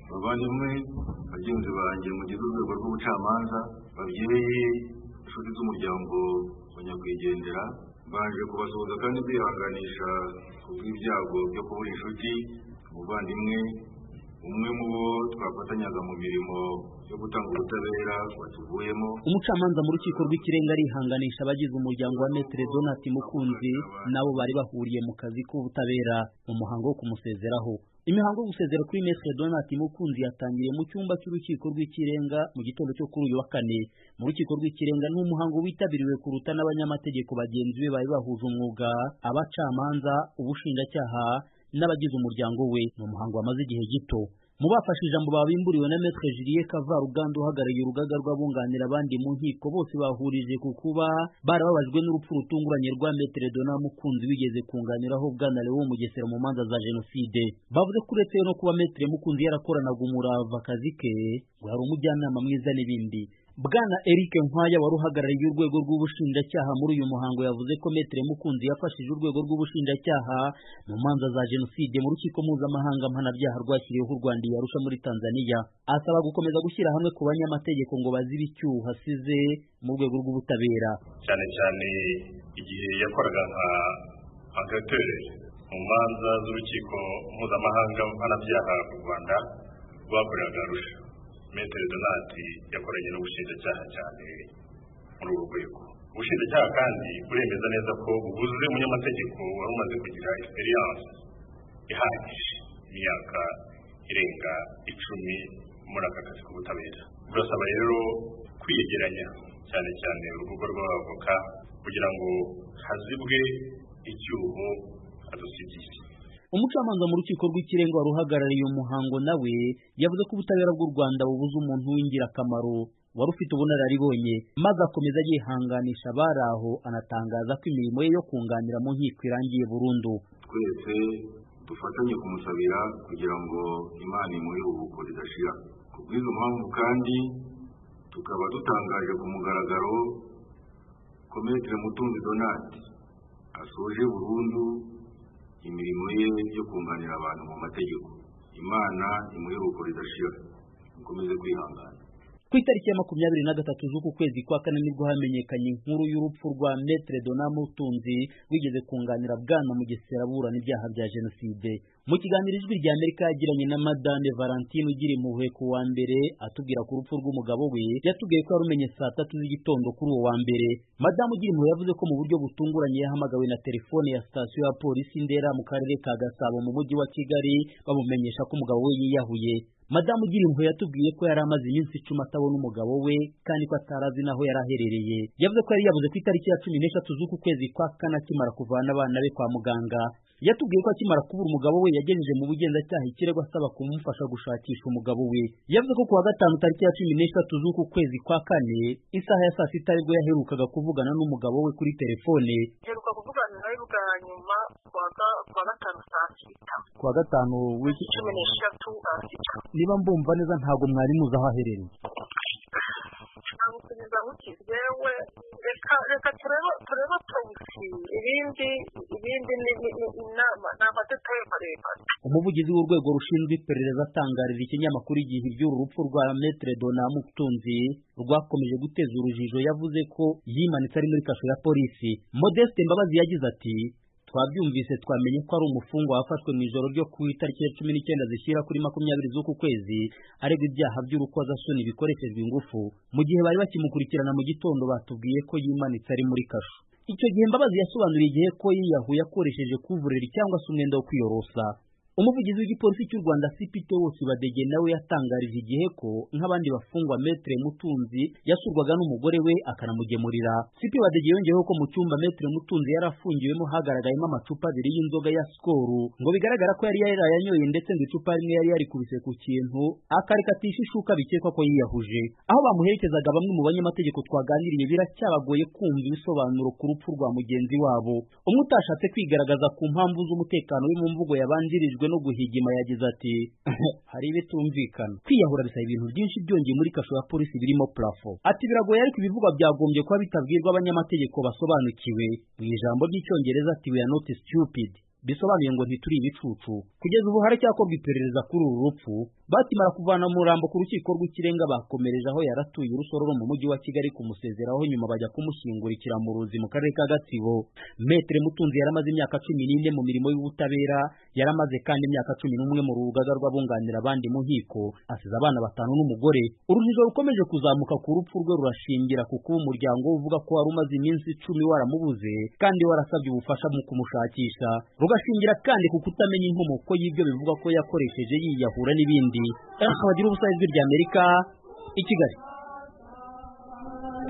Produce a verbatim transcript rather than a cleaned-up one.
Abavandimwe bagenzi banjye mugize urwego rw'ubucamanza, babyeyi, inshuti z'umuryango wa nyakwigendera, baje kubasuhuza kandi kwihanganisha kubw'ibyago byo kubura inshuti, umuvandimwe umwe mu bo twafatanyaga mu mirimo yo gutanga ubutabera watuvuyemo. Umucamanza mu rukiko rw'ikirenga arihanganisha abagize umuryango wa Maître Donatille Mukunzi nabo bari bahuriye mu kazi k'ubutabera mu muhango wo kumusezeraho. Imihango yo gusezera kuri Maître Donatille Mukunzi yatangiriye mu cyumba cy'urukiko rw'ikirenga mu gitondo cyo kuri uyu wa kane. Mu rukiko rw'ikirenga ni umuhango witabiriwe kuruta n'abanyamategeko bagenzi be bari bahuje umwuga, abacamanza, ubushinjacyaha n'abagize umuryango we. Ni umuhango wamaze igihe gito. Mu bafashe ijambo babimburiwe na Maître Julien Kavaruganda uhagarariye urugaga rw'abunganira abandi mu nkiko, bose bahurije ku kuba barababajwe n'urupfu rutunguranye rwa Maître Donatille Mukunzi wigeze kunganiraho Bwana Léon Mugesera mu manza za jenoside. Bavuze ko uretse no kuba Maître Mukunzi yarakoranaga umurava akazi ke, ngo hari umujyanama mwiza n'ibindi. Bwana Eric Nkwaya wari uhagarariye urwego rw'ubushinjacyaha muri uyu muhango yavuze ko Maître Mukunzi yafashije urwego rw'ubushinjacyaha mu manza za jenoside mu rukiko mpuzamahanga mpanabyaha rwashyiriweho u Rwanda yarusha muri Tanzania. Asaba gukomeza gushyira hamwe ku banyamategeko ngo bazibe icyuho hasize mu rwego rw'ubutabera, cyane cyane igihe yakoraga nka enquêteur mu manza z'urukiko mpuzamahanga mpanabyaha u Rwanda rwakoreraga Arusha. Maître Donatille yakoranye n'ubushinjacyaha cyane muri uru rwego. Ubushinjacyaha kandi buremeza neza ko bubuze umunyamategeko wari umaze kugira experience ihagije imyaka irenga icumi muri aka kazi k'ubutabera. Burasaba rero kwiyegeranya cyane cyane urugaga rw'abavoka kugira ngo hazibwe icyuho adusigiye. Umucamanza mu rukiko rw'ikirenga wari uhagarariye umuhango nawe yavuze ko ubutabera bw'u Rwanda bubuze umuntu w'ingirakamaro wari ufite ubunararibonye, maze akomeza yihanganisha abari aho, anatangaza ko imirimo ye yo kunganira mu nkiko irangiye burundu. Twese dufatanye kumusabira kugira ngo Imana imuhe uruhuko ridashira. Ku bw'izo mpamvu kandi tukaba dutangaje ku mugaragaro ko Maître Mukunzi Donatille asoje burundu imirimo ye yo kunganira abantu mu mategeko. Imana imuhe uruhuko ridashira, mukomeze kwihangana. Ku itariki ya makumyabiri na gatatu z'uku kwezi kwa kane nibwo hamenyekanye inkuru y'urupfu rwa Maître Donatille Mukunzi wigeze kunganira Bwana Mugesera aburana ibyaha bya jenoside. Mu kiganiro ijwi rya Amerika yagiranye na Madame Valentine Ugirimpuhwe ku wa mbere atubwira ku rupfu rw'umugabo we, yatubwiye ko yarumenye saa tatu z'igitondo kuri uwo wa mbere. Madame Ugirimpuhwe yavuze ko mu buryo butunguranye yahamagawe na telefone ya sitasiyo ya polisi Ndera mu karere ka Gasabo mu mujyi wa Kigali bamumenyesha ko umugabo we yiyahuye. Madame Ugirimpuhwe yatubwiye ko yari amaze iminsi icumi atabona umugabo we kandi ko atarazi naho yari aherereye. Yavuze ko yari yabuze ku itariki ya cumi n'eshatu z'uku kwezi kwa kane akimara kuvana abana be kwa muganga. Yatubwiye ko akimara kubura umugabo we yagejeje mu bugenzacyaha ikirego asaba kumufasha gushakisha umugabo we. Yavuze ko kuwa gatanu tariki ya cumi n'eshatu z'uku kwezi kwa kane isaha ya saa sita aribwo yaherukaga kuvugana n'umugabo we kuri telefone. Heruka kuvugana nawe bwa nyuma kuwa gatanu saa sita. Kuwa gatanu w'iki cumi n'eshatu saa sita. Niba mbumva neza ntabwo mwari muzi aho aherereye. Amusubiza muti yewe reka reka tureba tureba polisi ibindi ibindi ni inama nta detail maremare. Umuvugizi w'urwego rushinzwe iperereza atangarira ikinyamakuru igihe iby'uru rupfu rwa Maître Donatille Mukunzi rwakomeje guteza urujijo, yavuze ko yimanitse ari muri kasho ya polisi. Modeste Mbabazi yagize ati twabyumvise twamenye ko ari umufungwa wafashwe mu ijoro ryo ku itariki ya cumi n'icyenda zishyira kuri makumyabiri z'uku kwezi aregwa ibyaha by'urukozasoni bikoreshejwe ingufu. Mu gihe bari bakimukurikirana mu gitondo batubwiye ko yimanitse ari muri kasho. Icyo gihe Mbabazi yasobanuriye igihe ko yiyahuye akoresheje kuvureri cyangwa se umwenda wo kwiyorosa. Umuvugizi w'igipolisi cy'u Rwanda C P Theos Badege nawe yatangarije igihe ko nk'abandi bafungwa Maître Mukunzi yasurwaga n'umugore we akanamugemurira. C P Badege yongeyeho ko mu cyumba Maître Mukunzi yarafungiwemo hagaragayemo amacupa abiri y'inzoga ya Skol, ngo bigaragara ko yari yarayanyoye ndetse ngo icupa rimwe yari yarikubise ku kintu akarikatisha ishuka bikekwa ko yiyahuje. Aho bamuherekezaga bamwe mu banyamategeko twaganiriye biracyabagoye kumva ibisobanuro ku rupfu rwa mugenzi wabo. Umwe utashatse kwigaragaza ku mpamvu z'umutekano we mu mvugo yabanjirijwe no guhigima yagize ati hari ibitumvikana. Kwiyahura bisaba ibintu byinshi byongeye muri kasho ya polisi birimo plafo. Ati biragoye ariko ibivugwa byagombye kuba bitabwirwa abanyamategeko basobanukiwe. Mu ijambo ry'icyongereza ati we are not stupid, bisobanuye ngo ntituri ibicucu. Kugeza ubu haracyakorwa iperereza kuri uru rupfu. batimara kuvana umurambo ku rukiko rw'ikirenga bakomereje aho yaratuye urusororo mu mujyi wa Kigali kumusezeraho nyuma bajya kumushyingurikira mu Ruzi mu karere ka Gatsibo. Maître Mutunzi yaramaze imyaka cumi n'ine mu mirimo y'ubutabera, yaramaze kandi imyaka cumi n'umwe mu rugaga rw'abunganira abandi mu nkiko, asize abana batanu n'umugore. Urujijo rukomeje kuzamuka ku rupfu rwe rurashingira ku kuba umuryango uvuga ko wari umaze iminsi icumi waramubuze kandi warasabye ubufasha mu kumushakisha, rugashingira kandi ku kutamenya inkomoko y'ibyo bivuga ko yakoresheje yiyahura n'ibindi. Akabagira ubusa ijwi ry'Amerika i Kigali.